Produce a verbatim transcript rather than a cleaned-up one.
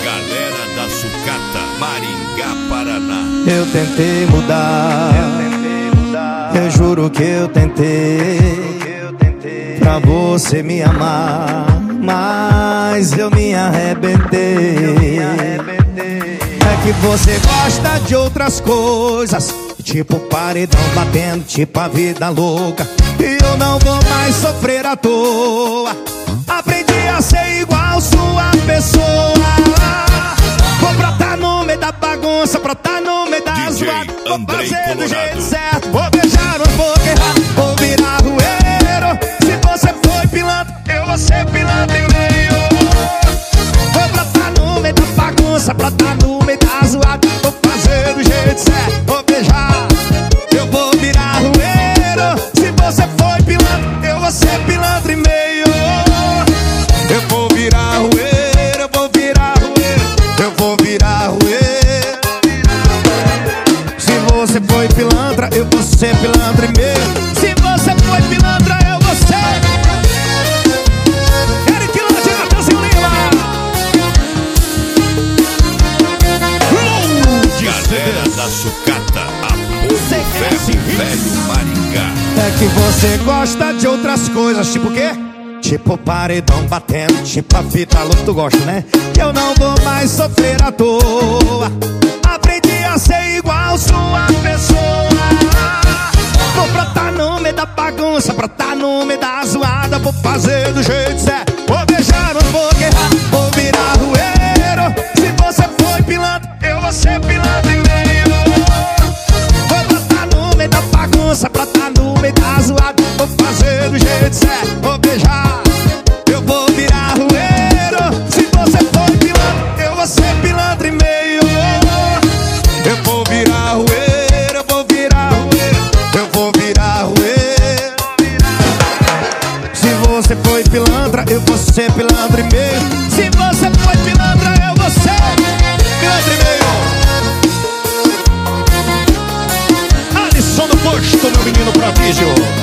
Galera da Sucata, Maringá, Paraná. Eu tentei mudar, eu tentei mudar. Eu juro que eu tentei, eu tentei pra você me amar, mas eu me arrebentei. É que você gosta de outras coisas, tipo paredão batendo, tipo a vida louca. E eu não vou mais sofrer à toa. Aprendi a ser igual sua pessoa. Vou brotar no meio da bagunça, brotar no meio da zoada. Vou fazer do jeito certo, vou beijar uma boca errada, vou virar rueiro. Se você foi pilantra, eu vou ser pilantra em meio. Vou brotar no meio da bagunça, brotar no meio da zoada. Vou fazer do jeito certo, vou beijar. Eu vou virar rueiro. Se você foi pilantra, eu vou ser pilantra em meio. Eu vou virar rueiro, eu vou virar rueiro, eu vou virar rueiro. Se você foi pilantra, eu vou ser pilantra em meio. Se você foi pilantra, eu vou ser. Eric Lorde e Natanzinho Lima. Galera da Sucata, apoio Ferro Velho, Maringá. É que você gosta de outras coisas, tipo o quê? Tipo paredão batendo, tipo a fita louca, tu gosta, né? Eu não vou mais sofrer à toa. Aprendi a ser igual sua pessoa. Vou brotar no meio da bagunça, brotar no meio da zoada. Vou fazer do jeito certo, vou beijar uma boca errada, vou virar rueiro. Se você foi pilantra, eu vou ser pilantra em meio. Vou brotar no meio da bagunça, brotar no meio da zoada. Vou fazer do jeito certo, vou beijar. Eu vou virar rueiro. Se você foi pilantra, eu vou ser pilantra em meio. Eu vou virar rueiro, eu vou virar rueiro, eu vou virar rueiro. Se você foi pilantra, eu vou ser pilantra em meio. Se você foi pilantra, eu vou ser pilantra em meio. Alisson do Posto, meu menino prodígio.